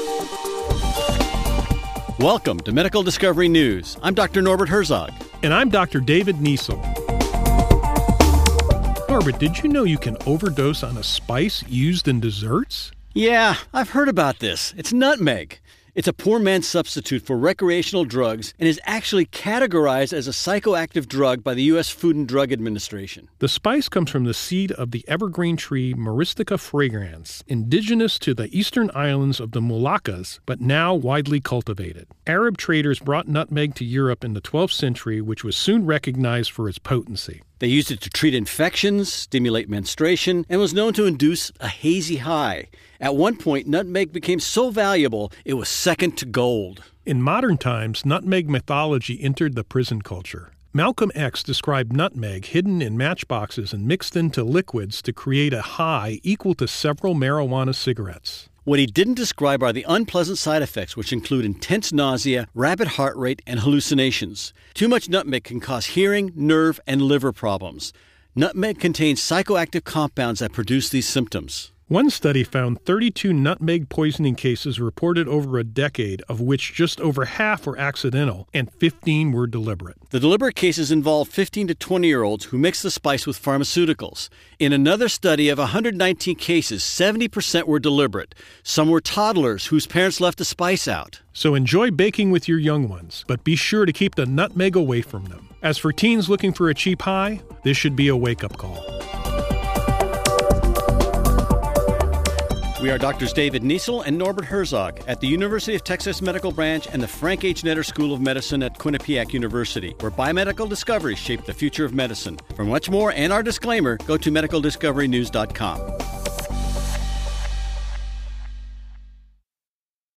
Welcome to Medical Discovery News. I'm Dr. Norbert Herzog. And I'm Dr. David Niesel. Norbert, did you know you can overdose on a spice used in desserts? Yeah, I've heard about this. It's nutmeg. It's a poor man's substitute for recreational drugs and is actually categorized as a psychoactive drug by the U.S. Food and Drug Administration. The spice comes from the seed of the evergreen tree Myristica fragrans, indigenous to the eastern islands of the Moluccas, but now widely cultivated. Arab traders brought nutmeg to Europe in the 12th century, which was soon recognized for its potency. They used it to treat infections, stimulate menstruation, and was known to induce a hazy high. At one point, nutmeg became so valuable, it was second to gold. In modern times, nutmeg mythology entered the prison culture. Malcolm X described nutmeg hidden in matchboxes and mixed into liquids to create a high equal to several marijuana cigarettes. What he didn't describe are the unpleasant side effects, which include intense nausea, rapid heart rate, and hallucinations. Too much nutmeg can cause hearing, nerve, and liver problems. Nutmeg contains psychoactive compounds that produce these symptoms. One study found 32 nutmeg poisoning cases reported over a decade, of which just over half were accidental and 15 were deliberate. The deliberate cases involved 15 to 20-year-olds who mixed the spice with pharmaceuticals. In another study of 119 cases, 70% were deliberate. Some were toddlers whose parents left the spice out. So enjoy baking with your young ones, but be sure to keep the nutmeg away from them. As for teens looking for a cheap high, this should be a wake-up call. We are Drs. David Niesel and Norbert Herzog at the University of Texas Medical Branch and the Frank H. Netter School of Medicine at Quinnipiac University, where biomedical discoveries shape the future of medicine. For much more and our disclaimer, go to medicaldiscoverynews.com.